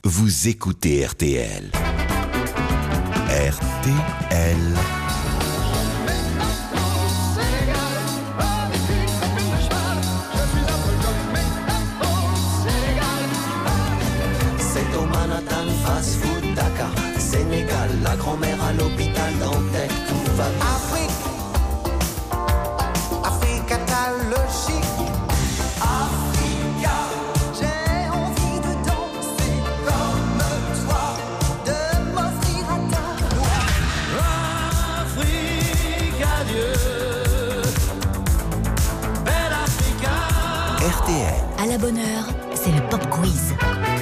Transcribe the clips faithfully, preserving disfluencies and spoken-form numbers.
vous écoutez R T L. R T L. C'est au Manhattan, fast food, Dakar, Sénégal, la grand-mère à l'hôpital Dantec, tout va bien. Afrique, Afrique catalogique. Africa, j'ai envie de danser comme toi, de m'offrir à ta loi. Afrique, adieu, belle Africa. R T L. À la bonne heure, c'est le Pop Quiz.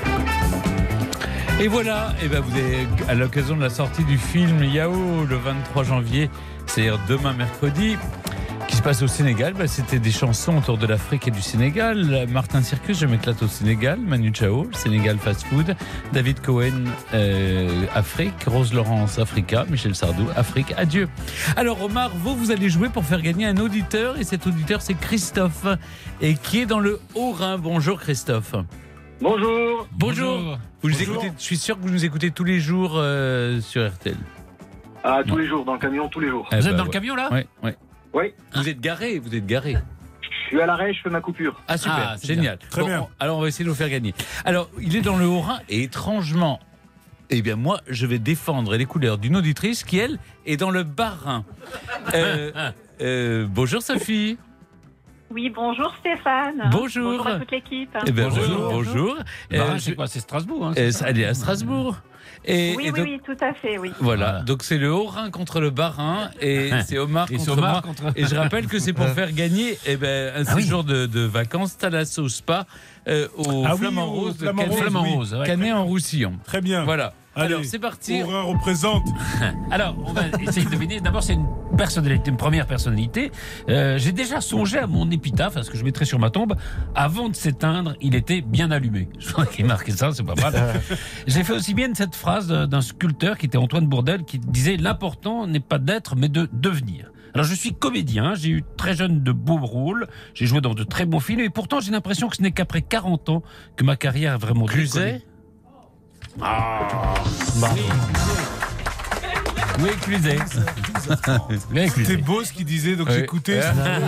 Et voilà, et ben vous avez, à l'occasion de la sortie du film Yao le vingt-trois janvier, c'est-à-dire demain mercredi, qui se passe au Sénégal, ben c'était des chansons autour de l'Afrique et du Sénégal. Martin Circus, Je m'éclate au Sénégal, Manu Chao, Sénégal Fast Food, David Cohen, euh, Afrique, Rose Laurence, Africa, Michel Sardou, Afrique, adieu. Alors Omar, vous, vous allez jouer pour faire gagner un auditeur, et cet auditeur c'est Christophe, et qui est dans le Haut-Rhin. Bonjour Christophe. Bonjour. Bonjour. Vous nous écoutez, je suis sûr que vous nous écoutez tous les jours euh, sur R T L. Ah, tous les jours, dans le camion, tous les jours. Eh Vous bah, êtes dans ouais. le camion là ? Oui, oui. Oui, Vous êtes garé, vous êtes garé. je suis à l'arrêt, je fais ma coupure. Ah super, Ah, c'est génial. bien. Très bien. On, alors on va essayer de vous faire gagner. Alors il est dans le Haut-Rhin et étrangement, eh bien moi je vais défendre les couleurs d'une auditrice qui elle est dans le Bas-Rhin. Euh, euh, bonjour Sophie. Oui, bonjour Stéphane. Bonjour. Bonjour à toute l'équipe. Eh ben, bonjour. Bonjour. Bonjour. Bah, Euh, c'est je- quoi ? C'est Strasbourg. Hein, euh, c'est ça elle est à Strasbourg. Et, Oui, et oui, donc, oui, tout à fait, oui. Voilà, Voilà. donc c'est le Haut-Rhin contre le Bas-Rhin et c'est Omar Et contre c'est Omar moi. contre- Et je rappelle que c'est pour faire gagner eh ben, un Ah oui. séjour de, de vacances Thalasso Spa euh, au Ah oui, Flamand au Rose de Flamand Canet, Rose, Flamand oui. Rose. ouais. Canet en Roussillon. Très bien. Voilà. Allez, Alors c'est parti. Haut-Rhin représente. Alors, on va essayer de deviner. D'abord, c'est une personnalité, une première personnalité. Euh, j'ai déjà songé à mon épitaphe, à ce que je mettrai sur ma tombe. Avant de s'éteindre, il était bien allumé. Je crois qu'il marquait ça, c'est pas mal. J'ai fait aussi bien cette phrase d'un sculpteur qui était Antoine Bourdelle, qui disait « L'important n'est pas d'être, mais de devenir ». Alors, je suis comédien, j'ai eu très jeune de beaux rôles, j'ai joué dans de très bons films, et pourtant, j'ai l'impression que ce n'est qu'après quarante ans que ma carrière a vraiment Cluzet. Oui, Cluzet. Oui, Cluzet. C'est beau ce qu'il disait, donc Oui. j'écoutais.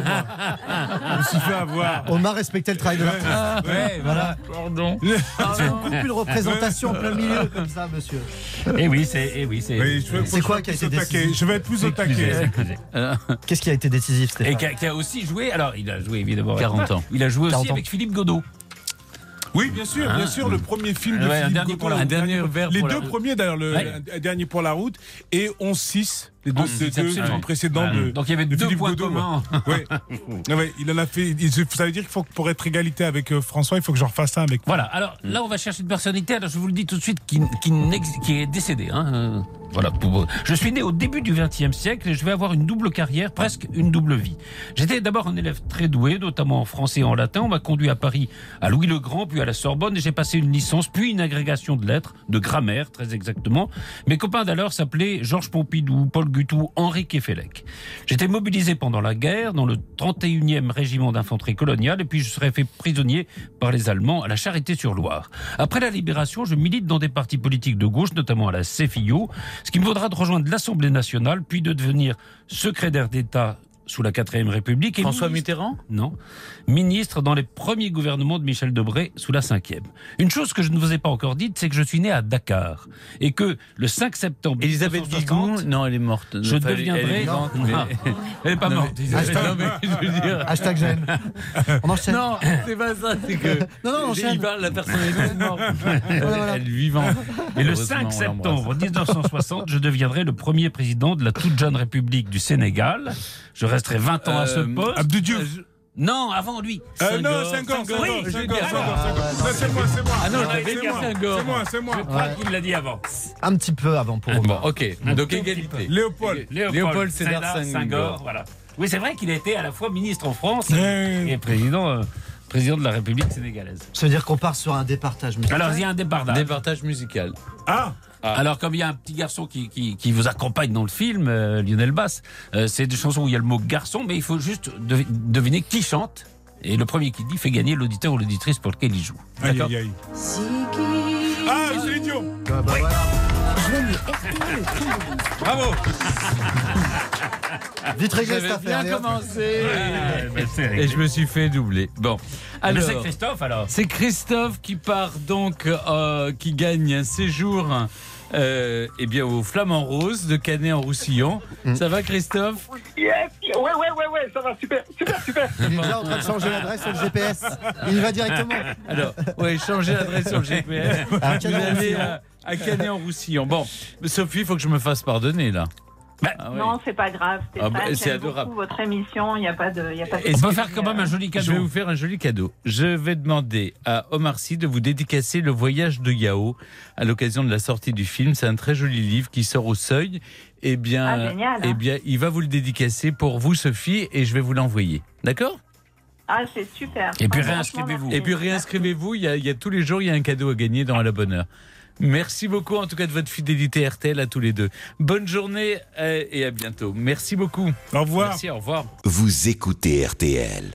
Je me suis fait avoir. Omar respectait le travail de l'artiste. Ouais, voilà. Pardon. C'est beaucoup plus de représentation en plein milieu comme ça, monsieur. Et oui, c'est, et oui, c'est. Oui, je veux- faut C'est que je quoi sois qui a plus été au taquet. décisif ? Je vais être plus au taquet. Cluzet, Cluzet. Qu'est-ce qui a été décisif, Et Stéphane ? qui a, qui a aussi joué, alors il a joué évidemment avec quarante moi. ans. Il a joué aussi quarante ans. avec Philippe Godot. Oui, bien sûr, bien sûr, le premier film de Ouais, un Philippe dernier Godot, pour la- le un dernier verre Les pour la deux route. premiers d'ailleurs, le Ouais. un dernier pour la route et onze six, les deux, onze six, les deux absolument. films précédents Ouais. de Donc il y avait de deux Philippe points Godot, communs. Ouais. Ouais. Ouais, il en a fait. il- Ça veut dire qu'il faut que pour être égalité avec euh, François, il faut que j'en refasse un avec. Voilà, alors là on va chercher une personnalité, alors je vous le dis tout de suite, qui, qui, n'ex- qui est décédée. Hein. euh, Voilà, pour- je suis né au début du vingtième siècle et je vais avoir une double carrière, presque une double vie. J'étais d'abord un élève très doué, notamment en français et en latin. On m'a conduit à Paris, à Louis le Grand, puis à la Sorbonne, et j'ai passé une licence, puis une agrégation de lettres, de grammaire, très exactement. Mes copains d'alors s'appelaient Georges Pompidou, Paul Gutou, Henri Kefelec. J'étais mobilisé pendant la guerre dans le trente et unième régiment d'infanterie coloniale, et puis je serais fait prisonnier par les Allemands à la Charité-sur-Loire. Après la libération, je milite dans des partis politiques de gauche, notamment à la C F I O, ce qui me vaudra de rejoindre l'Assemblée nationale, puis de devenir secrétaire d'État sous la quatrième République. Et François ministre- Mitterrand. Non. Ministre dans les premiers gouvernements de Michel Debré sous la cinquième. Une chose que je ne vous ai pas encore dite, c'est que je suis né à Dakar. Et que le cinq septembre Elisabeth mille neuf cent soixante, Guigou, non, elle est morte. je Enfin, elle est- deviendrai... Elle est vivante, Non, mais- elle n'est pas Non, morte. mais- Elisabeth. Non, mais je veux dire. Hashtag gêne. On enchaîne. Non, c'est pas ça, c'est que. Non, non, on enchaîne. Il parle, la personne est morte. Elle, voilà. elle est vivante. Et le Heureusement, cinq on septembre l'embrasse. mille neuf cent soixante, je deviendrai le premier président de la toute jeune République du Sénégal. Je resterai vingt ans à ce Euh, poste. Abdou Diouf. Non, avant lui. Euh, non, Senghor, Senghor, Senghor, Senghor, oui, Senghor, j'ai Senghor, dit Senghor, avant. Senghor. Non, c'est moi, c'est moi. Ah non, je Ouais, l'avais c'est dit à moi. Senghor. C'est moi, c'est moi. Je crois qu'il l'a dit avant. Un petit peu avant pour Bon, Omar. ok. Donc égalité. Léopold. Léopold Sédar Senghor. Voilà. Oui, c'est vrai qu'il a été à la fois ministre en France Ouais. et président, euh, président de la République sénégalaise. Ça veut dire qu'on part sur un départage musical. Alors, il y a un départ d'âge. Départage musical. Ah, Alors, comme il y a un petit garçon qui, qui, qui vous accompagne dans le film, euh, Lionel Bass, euh, c'est des chansons où il y a le mot garçon, mais il faut juste devi- deviner qui chante. Et le premier qui dit fait gagner l'auditeur ou l'auditrice pour lequel il joue. aïe, D'accord ? aïe, aïe. Ah, c'est l'idiot. Bah, bah, voilà. Joignez R T L au trente-deux. Bravo. Vite réglé cette J'avais affaire. bien allez, hop. commencé. Ah, bah, c'est réglé. Et je me suis fait doubler. Bon. Mais Alors, c'est Christophe alors. c'est Christophe qui part donc, euh, qui gagne un séjour euh, eh bien, au Flamand Rose de Canet en Roussillon. Mm. Ça va, Christophe? Yes. Ouais, ouais, ouais, ouais, ça va, super, super, super. Il est déjà en train de changer l'adresse sur le G P S. Il y va directement. Alors, ouais, changez l'adresse sur le G P S. À Vous allez à, à Canet en Roussillon. Bon, Sophie, il faut que je me fasse pardonner là. Bah, Ah, ouais. Non, c'est pas grave, Stéphane. Ah bah, c'est J'aime adorable. beaucoup votre émission. Il n'y a pas de. Il y a pas de Et on peut souci. faire quand même un joli Je vais cadeau. vous faire un joli cadeau. Je vais demander à Omar Sy de vous dédicacer Le Voyage de Yao à l'occasion de la sortie du film. C'est un très joli livre qui sort au Seuil. Eh bien, Ah, génial, eh hein. bien, il va vous le dédicacer pour vous, Sophie, et je vais vous l'envoyer. D'accord? Ah, c'est super. Et puis Franchement, réinscrivez-vous. merci. Et puis réinscrivez-vous. Il y, a, il y a tous les jours, il y a un cadeau à gagner dans À la bonne heure. Merci beaucoup, en tout cas, de votre fidélité R T L à tous les deux. Bonne journée euh, et à bientôt. Merci beaucoup. Au revoir. Merci, au revoir. Vous écoutez R T L.